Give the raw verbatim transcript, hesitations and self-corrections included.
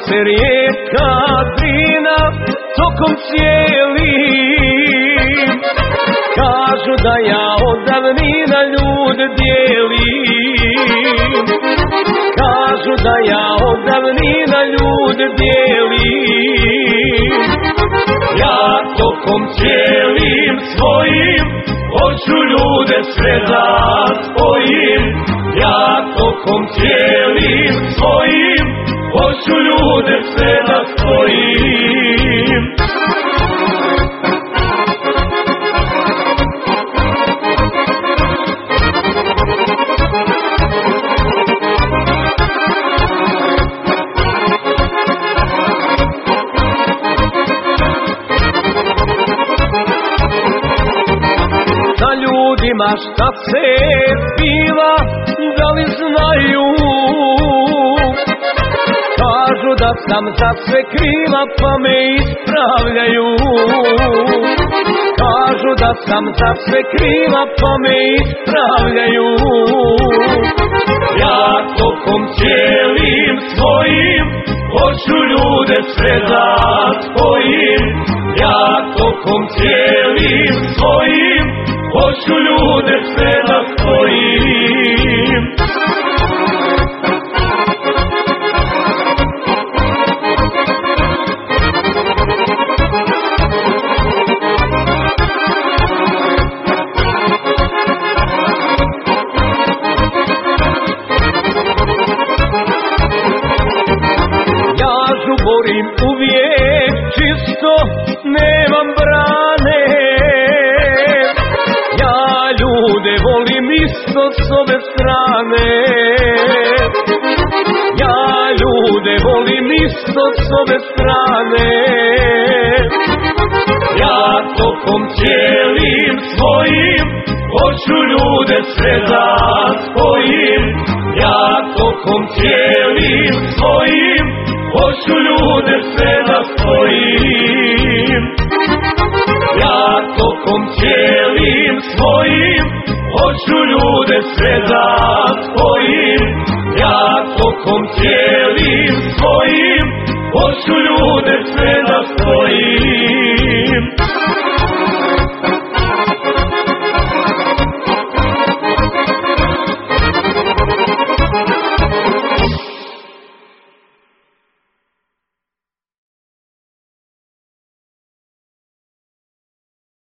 se rijeka Drina tokom cijelim. Kažu da ja od davnina ljude dijelim. Kažu da ja od davnina ljude dijelim. Ja tokom cijelim svojim hoću ljude sve da spojim. Ja tokom cijelim svojim hoću ljude sve da spojim. Sa ljudima šta se biva, da li znaju? Kažu da sam za sve kriva pa me ispravljaju. Kažu da sam za sve kriva pa me ispravljaju. Ja tokom cijelim svojim hoću ljude sve da spojim. Ja tokom cijelim svojim hoću ljude sve da spojim. Ja žuborim uvijek čisto, nemam brane. Ja ljude volim isto s obe strane. Ja ljude volim isto s obe strane. Ja tokom cijelim svojim hoću ljude sve da spojim. Ja tokom cijelim svojim hoću ljude sve da spojim. Ja tokom cijelim svojim hoću ljude sve da spojim. Ja tokom cijelim svojim hoću ljude sve